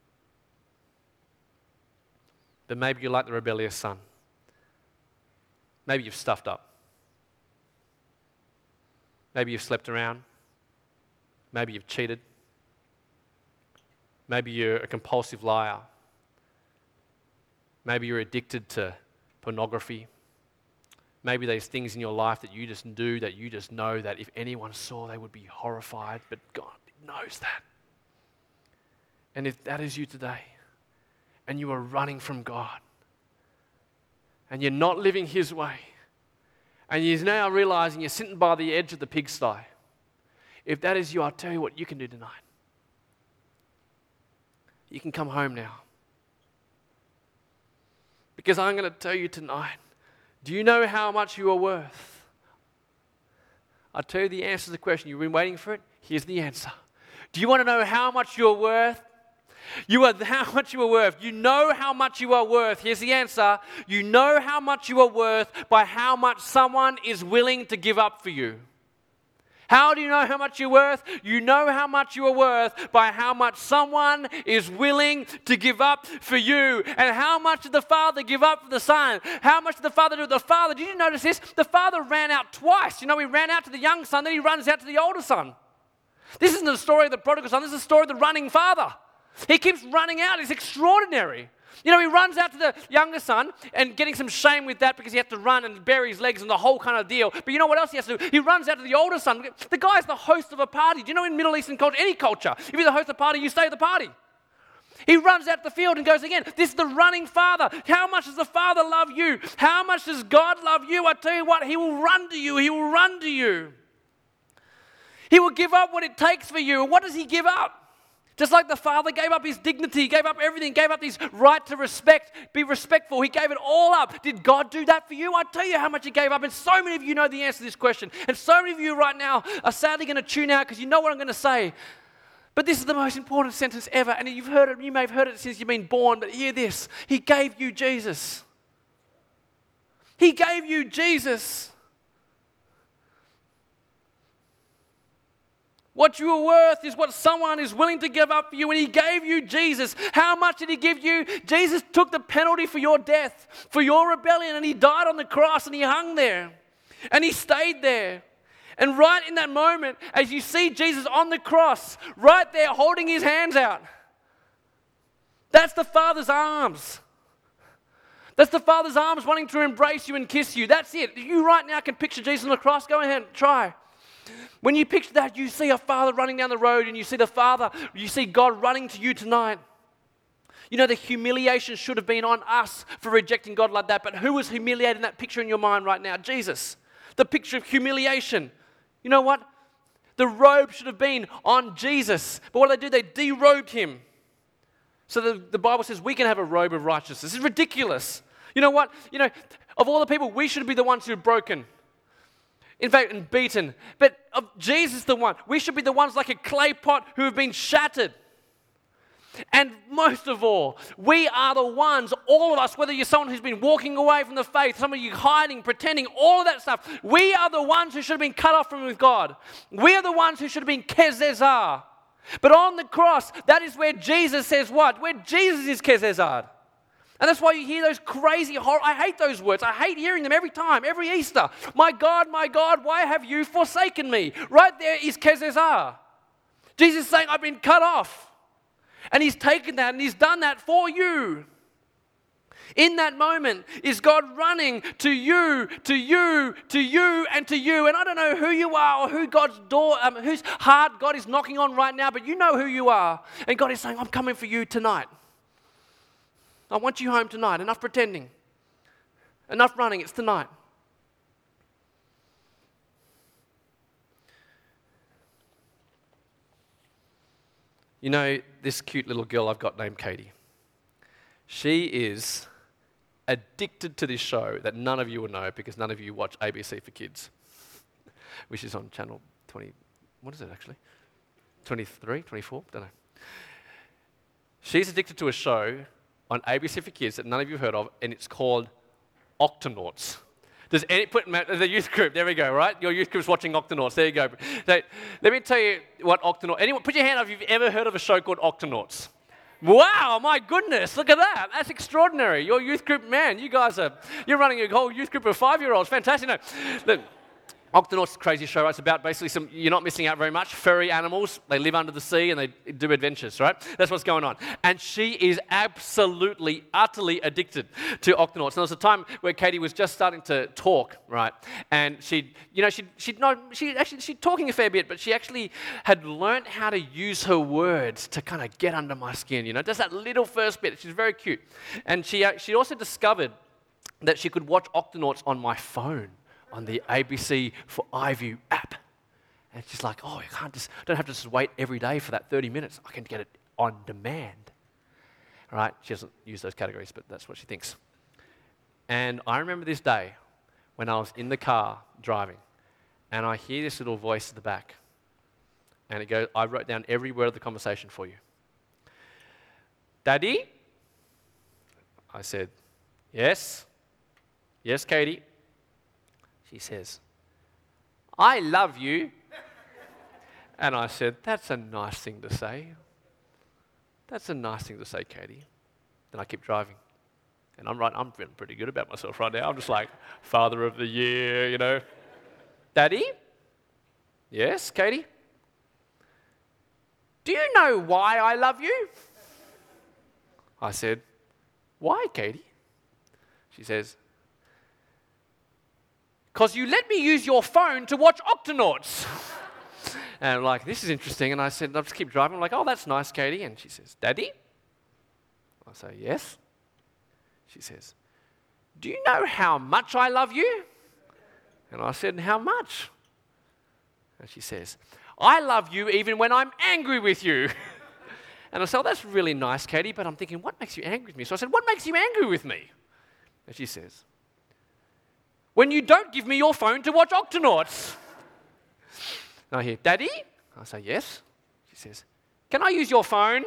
But maybe you're like the rebellious son. Maybe you've stuffed up. Maybe you've slept around. Maybe you've cheated. Maybe you're a compulsive liar. Maybe you're addicted to pornography. Maybe there's things in your life that you just do, that you just know that if anyone saw, they would be horrified. But God knows that. And if that is you today, and you are running from God, and you're not living His way, and you're now realizing you're sitting by the edge of the pigsty, if that is you, I'll tell you what you can do tonight. You can come home now. Because I'm going to tell you tonight, do you know how much you are worth? I'll tell you the answer to the question. You've been waiting for it? Here's the answer. Do you want to know how much you're worth? You are how much you are worth. You know how much you are worth. Here's the answer. You know how much you are worth by how much someone is willing to give up for you. How do you know how much you're worth? You know how much you are worth by how much someone is willing to give up for you. And how much did the Father give up for the Son? How much did the Father do? The Father, did you notice this? The Father ran out twice. You know, he ran out to the young son, then he runs out to the older son. This isn't the story of the prodigal son. This is the story of the running father. He keeps running out. It's extraordinary. You know, he runs out to the younger son and getting some shame with that because he has to run and bury his legs and the whole kind of deal. But you know what else he has to do? He runs out to the older son. The guy's the host of a party. Do you know in Middle Eastern culture, any culture, if you're the host of a party, you stay at the party. He runs out the field and goes again. This is the running father. How much does the Father love you? How much does God love you? I tell you what, He will run to you. He will run to you. He will give up what it takes for you. And what does He give up? Just like the Father gave up His dignity, gave up everything, gave up His right to respect, be respectful. He gave it all up. Did God do that for you? I tell you how much He gave up. And so many of you know the answer to this question. And so many of you right now are sadly going to tune out because you know what I'm going to say. But this is the most important sentence ever. And you've heard it, you may have heard it since you've been born, but hear this. He gave you Jesus. He gave you Jesus. What you are worth is what someone is willing to give up for you. And He gave you Jesus. How much did He give you? Jesus took the penalty for your death, for your rebellion, and He died on the cross and He hung there. And He stayed there. And right in that moment, as you see Jesus on the cross, right there holding His hands out, that's the Father's arms. That's the Father's arms wanting to embrace you and kiss you. That's it. You right now can picture Jesus on the cross. Go ahead and try. When you picture that, you see a father running down the road and you see the Father, you see God running to you tonight. You know, the humiliation should have been on us for rejecting God like that, but who was humiliated in that picture in your mind right now? Jesus. The picture of humiliation. You know what? The robe should have been on Jesus. But what did they do? They derobed Him. So the, the Bible says we can have a robe of righteousness. This is ridiculous. You know what? You know, of all the people, we should be the ones who are broken. In fact, and beaten. But of Jesus the one. We should be the ones like a clay pot who have been shattered. And most of all, we are the ones, all of us, whether you're someone who's been walking away from the faith, some of you hiding, pretending, all of that stuff, we are the ones who should have been cut off from with God. We are the ones who should have been kezezah. But on the cross, that is where Jesus says what? Where Jesus is kezezah. And that's why you hear those crazy horror. I hate those words. I hate hearing them every time, every Easter. My God, my God, why have you forsaken me? Right there is kezezah. Jesus is saying, I've been cut off. And He's taken that and He's done that for you. In that moment is God running to you, to you, to you, and to you. And I don't know who you are or who God's door, um, whose heart God is knocking on right now, but you know who you are. And God is saying, I'm coming for you tonight. I want you home tonight. Enough pretending. Enough running. It's tonight. You know, this cute little girl I've got named Katie. She is addicted to this show that none of you will know because none of you watch A B C for Kids, which is on channel twenty. What is it actually? twenty-three, twenty-four? Don't know. She's addicted to a show on A B C for Kids that none of you have heard of, and it's called Octonauts. Does any, put the youth group, there we go, right? Your youth group's watching Octonauts, there you go. So, let me tell you what Octonauts, anyone, put your hand up if you've ever heard of a show called Octonauts. Wow, my goodness, look at that. That's extraordinary. Your youth group, man, you guys are, you're running a whole youth group of five-year-olds. Fantastic. No, look, Octonauts, crazy show, right? It's about basically some, you're not missing out very much, furry animals. They live under the sea and they do adventures, right? That's what's going on. And she is absolutely, utterly addicted to Octonauts. And there was a time where Katie was just starting to talk, right? And she'd, you know, she'd, she'd not, she actually, she'd talking a fair bit, but she actually had learnt how to use her words to kind of get under my skin, you know, just that little first bit. She's very cute. And she, uh, she also discovered that she could watch Octonauts on my phone, on the A B C for iView app. And she's like, oh, I can't just, don't have to just wait every day for that thirty minutes. I can get it on demand. All right, she doesn't use those categories, but that's what she thinks. And I remember this day when I was in the car driving, and I hear this little voice at the back. And it goes, I wrote down every word of the conversation for you. Daddy? I said, yes. Yes, Katie. She says, I love you. And I said, that's a nice thing to say. That's a nice thing to say, Katie. Then I keep driving. And I'm right, I'm feeling pretty good about myself right now. I'm just like, Father of the Year, you know. Daddy? Yes, Katie? Do you know why I love you? I said, why, Katie? She says, because you let me use your phone to watch Octonauts. And I'm like, this is interesting. And I said, I'll just keep driving. I'm like, oh, that's nice, Katie. And she says, Daddy? I say, yes. She says, do you know how much I love you? And I said, how much? And she says, I love you even when I'm angry with you. And I said, oh, that's really nice, Katie. But I'm thinking, what makes you angry with me? So I said, what makes you angry with me? And she says, when you don't give me your phone to watch Octonauts. And I hear, Daddy? I say, yes. She says, can I use your phone?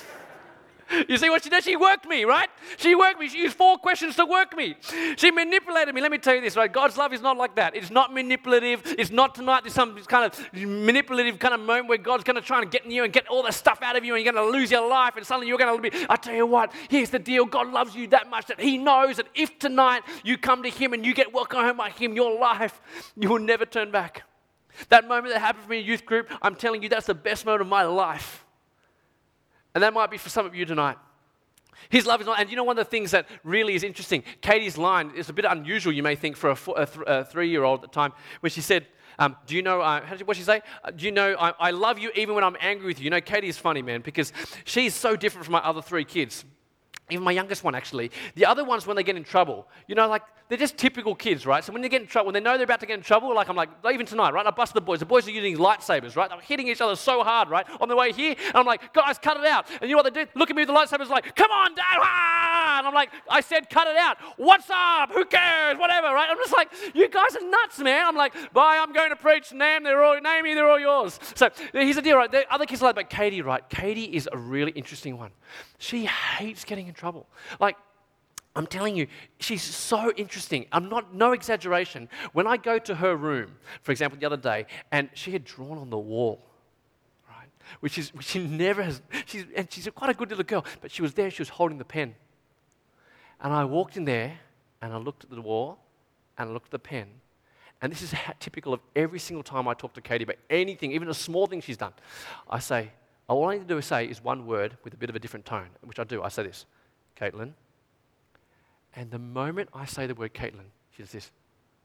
You see what she did? She worked me, right? She worked me. She used four questions to work me. She manipulated me. Let me tell you this, right? God's love is not like that. It's not manipulative. It's not tonight. There's some kind of manipulative kind of moment where God's going to try and get in you and get all the stuff out of you and you're going to lose your life and suddenly you're going to be, I tell you what, here's the deal. God loves you that much that he knows that if tonight you come to him and you get welcomed home by him, your life, you will never turn back. That moment that happened for me in youth group, I'm telling you, that's the best moment of my life. And that might be for some of you tonight. His love is not, and you know one of the things that really is interesting, Katie's line is a bit unusual, you may think, for a, four, a, th- a three-year-old at the time, when she said, um, do you know, uh, how did, what did she say? Uh, do you know, I, I love you even when I'm angry with you. You know, Katie is funny, man, because she's so different from my other three kids. Even my youngest one, actually. The other ones, when they get in trouble, you know, like, they're just typical kids, right? So when they get in trouble, when they know they're about to get in trouble, like I'm like, even tonight, right? I busted the boys. The boys are using lightsabers, right? They're hitting each other so hard, right? On the way here, and I'm like, guys, cut it out. And you know what they do? Look at me with the lightsabers like, come on, Dad! Ah! And I'm like, I said cut it out. What's up? Who cares? Whatever, right? I'm just like, you guys are nuts, man. I'm like, bye, I'm going to preach. Name, they're all, name me, they're all yours. So here's the deal, right? The other kids are like, but Katie, right? Katie is a really interesting one. She hates getting in trouble. Like, I'm telling you, she's so interesting. I'm not, no exaggeration. When I go to her room, for example, the other day, and she had drawn on the wall, right? Which is, which she never has, she's, and she's quite a good little girl, but she was there, she was holding the pen. And I walked in there, and I looked at the wall, and I looked at the pen. And this is typical of every single time I talk to Katie about anything, even a small thing she's done. I say, all I need to do is say is one word with a bit of a different tone, which I do. I say this, Caitlin. And the moment I say the word Caitlin, she does this.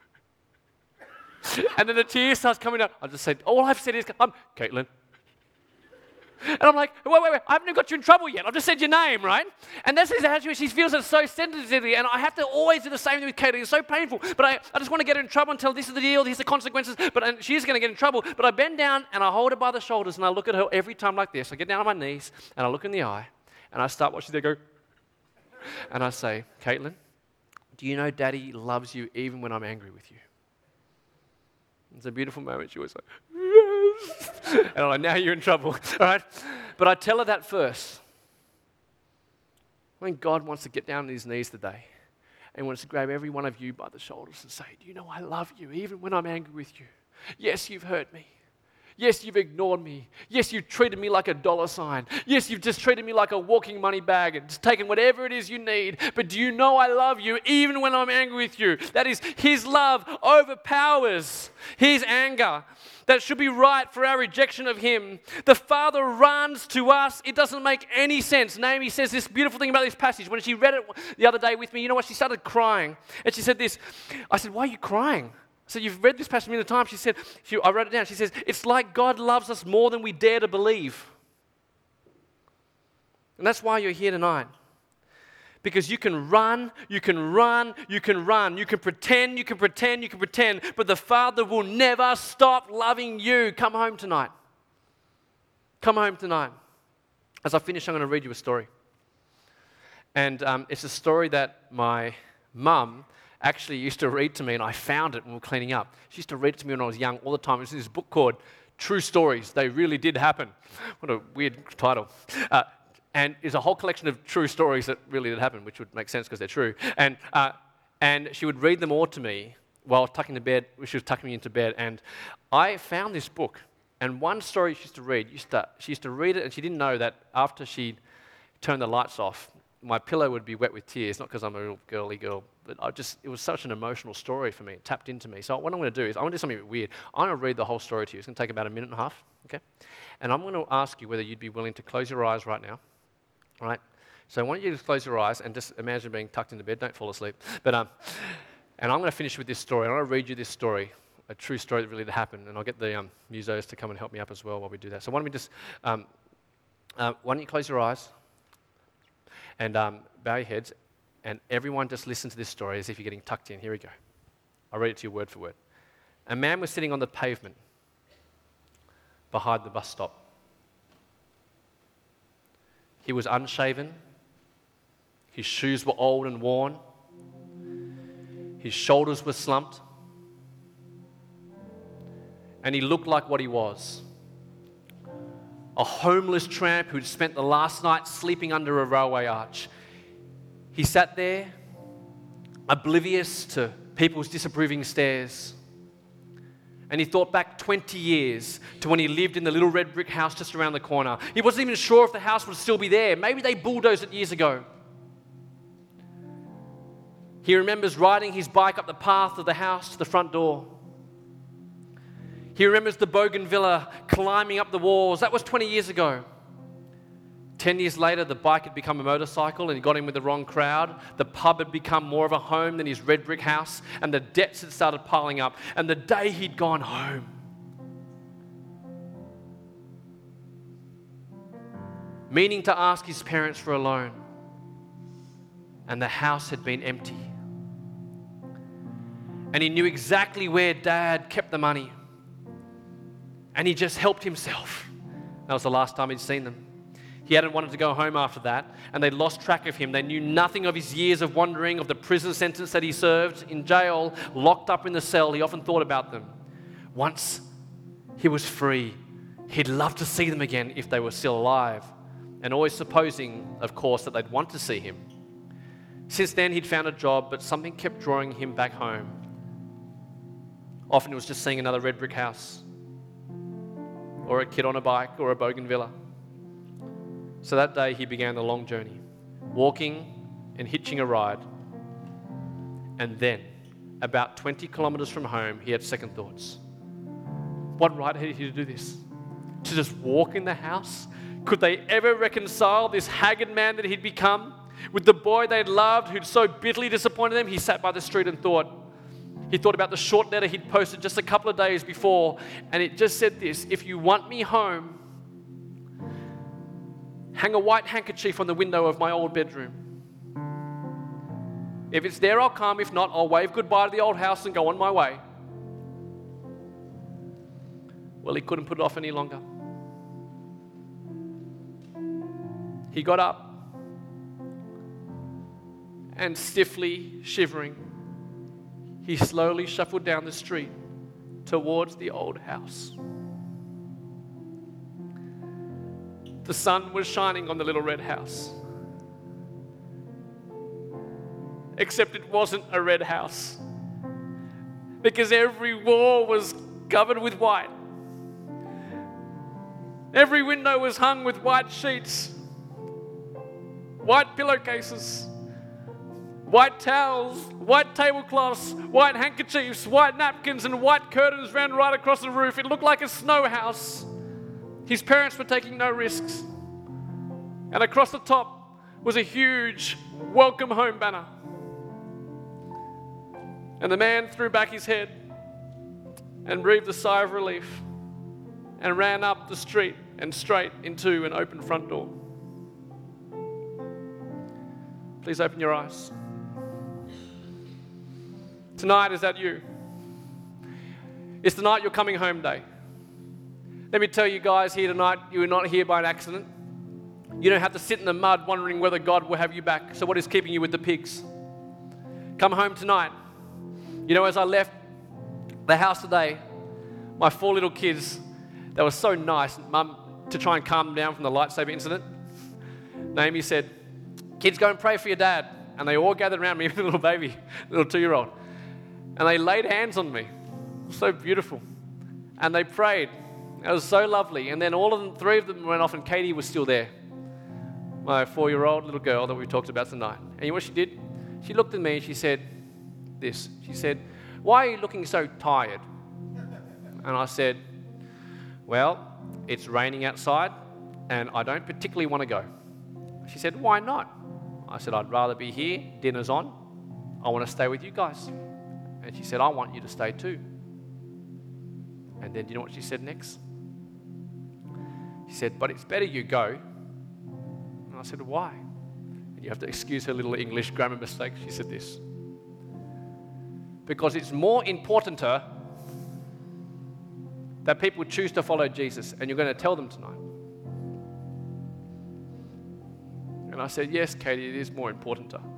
And then the tears starts coming out. I just said, all I've said is, I'm Caitlin. And I'm like, wait, wait, wait, I haven't got you in trouble yet. I've just said your name, right? And that's how she, she feels it so sensitively. And I have to always do the same thing with Caitlin. It's so painful. But I, I just want to get her in trouble until this is the deal, these are the consequences. But and she is going to get in trouble. But I bend down and I hold her by the shoulders and I look at her every time like this. I get down on my knees and I look in the eye and I start watching her go. And I say, Caitlin, do you know Daddy loves you even when I'm angry with you? It's a beautiful moment. She was like, yes. And I'm like, now you're in trouble, all right? But I tell her that first. When God wants to get down on his knees today and wants to grab every one of you by the shoulders and say, do you know I love you even when I'm angry with you? Yes, you've hurt me. Yes, you've ignored me. Yes, you've treated me like a dollar sign. Yes, you've just treated me like a walking money bag and just taken whatever it is you need. But do you know I love you even when I'm angry with you? That is, his love overpowers his anger. That should be right for our rejection of him. The Father runs to us. It doesn't make any sense. Naomi says this beautiful thing about this passage. When she read it the other day with me, you know what? She started crying. And she said this. I said, why are you crying? I said, you've read this passage many times. She said, she, I wrote it down. She says, it's like God loves us more than we dare to believe. And that's why you're here tonight. Because you can run, you can run, you can run. You can pretend, you can pretend, you can pretend. But the Father will never stop loving you. Come home tonight. Come home tonight. As I finish, I'm going to read you a story. And um, it's a story that my mum actually used to read to me, and I found it when we were cleaning up. She used to read it to me when I was young all the time. It was this book called True Stories. They Really Did Happen. What a weird title. Uh, And it's a whole collection of true stories that really did happen, which would make sense because they're true. And uh, and she would read them all to me while tucking to bed. She was tucking me into bed, and I found this book. And one story she used to read, used to, she used to read it, and she didn't know that after she turned the lights off, my pillow would be wet with tears. Not because I'm a real girly girl, but I just it was such an emotional story for me. It tapped into me. So what I'm going to do is I'm going to do something a bit weird. I'm going to read the whole story to you. It's going to take about a minute and a half, okay? And I'm going to ask you whether you'd be willing to close your eyes right now. All right, so I want you to close your eyes and just imagine being tucked into bed. Don't fall asleep. But um, and I'm going to finish with this story. I'm going to read you this story, a true story that really did happen, and I'll get the um, musos to come and help me up as well while we do that. So why don't we just, um, uh, why don't you close your eyes and um, bow your heads, and everyone just listen to this story as if you're getting tucked in. Here we go. I'll read it to you word for word. A man was sitting on the pavement behind the bus stop. He was unshaven, his shoes were old and worn, his shoulders were slumped, and he looked like what he was. A homeless tramp who'd spent the last night sleeping under a railway arch. He sat there, oblivious to people's disapproving stares. And he thought back twenty years to when he lived in the little red brick house just around the corner. He wasn't even sure if the house would still be there. Maybe they bulldozed it years ago. He remembers riding his bike up the path of the house to the front door. He remembers the bougainvillea climbing up the walls. That was twenty years ago. Ten years later, the bike had become a motorcycle and he got in with the wrong crowd. The pub had become more of a home than his red brick house, and the debts had started piling up. And the day he'd gone home, meaning to ask his parents for a loan, and the house had been empty. And he knew exactly where Dad kept the money. And he just helped himself. That was the last time he'd seen them. He hadn't wanted to go home after that, and they'd lost track of him. They knew nothing of his years of wandering, of the prison sentence that he served in jail, locked up in the cell. He often thought about them. Once he was free, he'd love to see them again if they were still alive, and always supposing, of course, that they'd want to see him. Since then, he'd found a job, but something kept drawing him back home. Often it was just seeing another red brick house, or a kid on a bike, or a bougainvillea. So that day he began the long journey, walking and hitching a ride. And then, about twenty kilometers from home, he had second thoughts. What right had he to do this? To just walk in the house? Could they ever reconcile this haggard man that he'd become with the boy they'd loved who'd so bitterly disappointed them? He sat by the street and thought. He thought about the short letter he'd posted just a couple of days before, and it just said this: if you want me home, hang a white handkerchief on the window of my old bedroom. If it's there, I'll come. If not, I'll wave goodbye to the old house and go on my way. Well, he couldn't put it off any longer. He got up and, stiffly shivering, he slowly shuffled down the street towards the old house. The sun was shining on the little red house. Except it wasn't a red house, because every wall was covered with white. Every window was hung with white sheets, white pillowcases, white towels, white tablecloths, white handkerchiefs, white napkins, and white curtains ran right across the roof. It looked like a snow house. His parents were taking no risks. And across the top was a huge welcome home banner. And the man threw back his head and breathed a sigh of relief and ran up the street and straight into an open front door. Please open your eyes. Tonight, is that you? It's the night you're coming home day. Let me tell you guys here tonight, you are not here by an accident. You don't have to sit in the mud wondering whether God will have you back. So what is keeping you with the pigs? Come home tonight. You know, as I left the house today, my four little kids, they were so nice, Mum, to try and calm them down from the lightsaber incident. Naomi said, kids, go and pray for your dad. And they all gathered around me, a little baby, little two-year-old. And they laid hands on me. So beautiful. And they prayed. It was so lovely. And then all of them, three of them went off and Katie was still there. My four-year-old little girl that we talked about tonight. And you know what she did? She looked at me and she said this. She said, why are you looking so tired? And I said, well, it's raining outside and I don't particularly want to go. She said, why not? I said, I'd rather be here. Dinner's on. I want to stay with you guys. And she said, I want you to stay too. And then do you know what she said next? She said, but it's better you go. And I said, why? And you have to excuse her little English grammar mistake. She said this. Because it's more important to her that people choose to follow Jesus, and you're going to tell them tonight. And I said, yes, Katie, it is more important to her.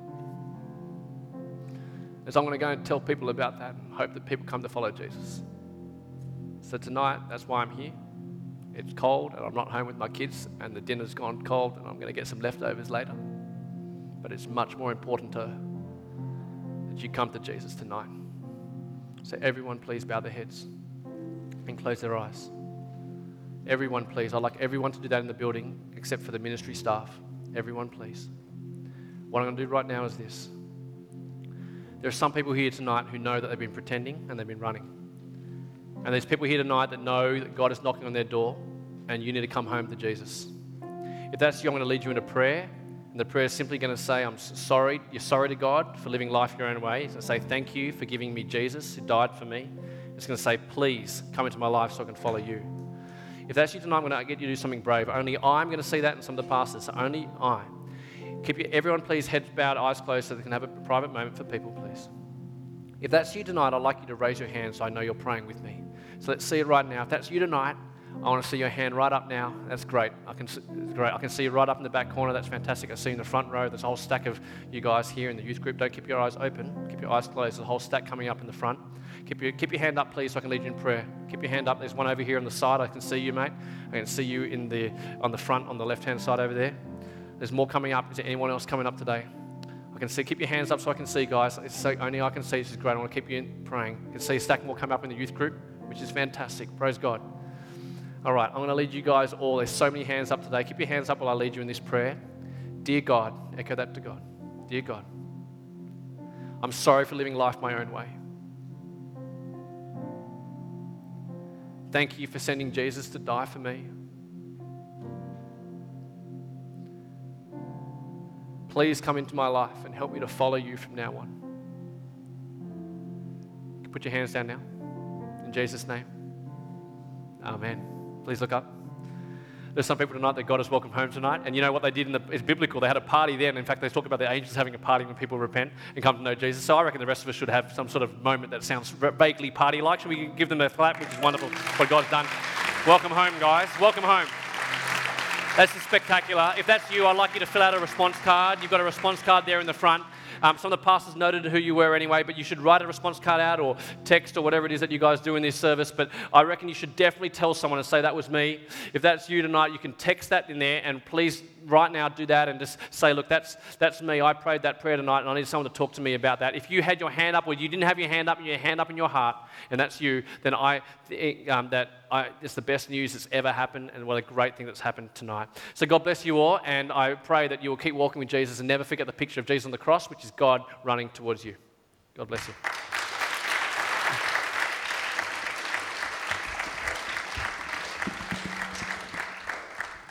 As I'm going to go and tell people about that and hope that people come to follow Jesus. So tonight, that's why I'm here. It's cold and I'm not home with my kids and the dinner's gone cold and I'm going to get some leftovers later. But it's much more important to her that you come to Jesus tonight. So everyone please bow their heads and close their eyes. Everyone please. I'd like everyone to do that in the building except for the ministry staff. Everyone please. What I'm going to do right now is this. There are some people here tonight who know that they've been pretending and they've been running. And there's people here tonight that know that God is knocking on their door and you need to come home to Jesus. If that's you, I'm going to lead you in a prayer. And the prayer is simply going to say, I'm sorry, you're sorry to God for living life your own way. It's going to say, thank you for giving me Jesus who died for me. It's going to say, please come into my life so I can follow you. If that's you tonight, I'm going to get you to do something brave. Only I'm going to see that in some of the pastors. So only I. Keep your, everyone please heads bowed, eyes closed so they can have a private moment for people, please. If that's you tonight, I'd like you to raise your hand so I know you're praying with me. So let's see it right now. If that's you tonight, I want to see your hand right up now. That's great. I can see, great. I can see you right up in the back corner. That's fantastic. I see you in the front row. There's a whole stack of you guys here in the youth group. Don't keep your eyes open. Keep your eyes closed. There's a whole stack coming up in the front. Keep your, keep your hand up, please, so I can lead you in prayer. Keep your hand up. There's one over here on the side. I can see you, mate. I can see you in the on the front, on the left-hand side over there. There's more coming up. Is there anyone else coming up today? I can see. Keep your hands up so I can see, guys. It's so, only I can see. This is great. I want to keep you in praying. You can see a stack more come up in the youth group, which is fantastic. Praise God. All right, I'm going to lead you guys all. There's so many hands up today. Keep your hands up while I lead you in this prayer. Dear God, echo that to God. Dear God, I'm sorry for living life my own way. Thank you for sending Jesus to die for me. Please come into my life and help me to follow you from now on. Put your hands down now. In Jesus' name. Amen. Please look up. There's some people tonight that God has welcomed home tonight. And you know what they did in the, it's biblical. They had a party then. In fact, they talk about the angels having a party when people repent and come to know Jesus. So I reckon the rest of us should have some sort of moment that sounds vaguely party-like. Should we give them a clap, which is wonderful, what God's done. Welcome home, guys. Welcome home. That's spectacular. If that's you, I'd like you to fill out a response card. You've got a response card there in the front. Um, some of the pastors noted who you were anyway, but you should write a response card out or text or whatever it is that you guys do in this service. But I reckon you should definitely tell someone and say, that was me. If that's you tonight, you can text that in there, and please right now do that and just say, look, that's that's me. I prayed that prayer tonight and I need someone to talk to me about that. If you had your hand up or you didn't have your hand up and your hand up in your heart, and that's you, then I um, that I, it's the best news that's ever happened, and what a great thing that's happened tonight. So God bless you all, and I pray that you will keep walking with Jesus and never forget the picture of Jesus on the cross, which is God running towards you. God bless you.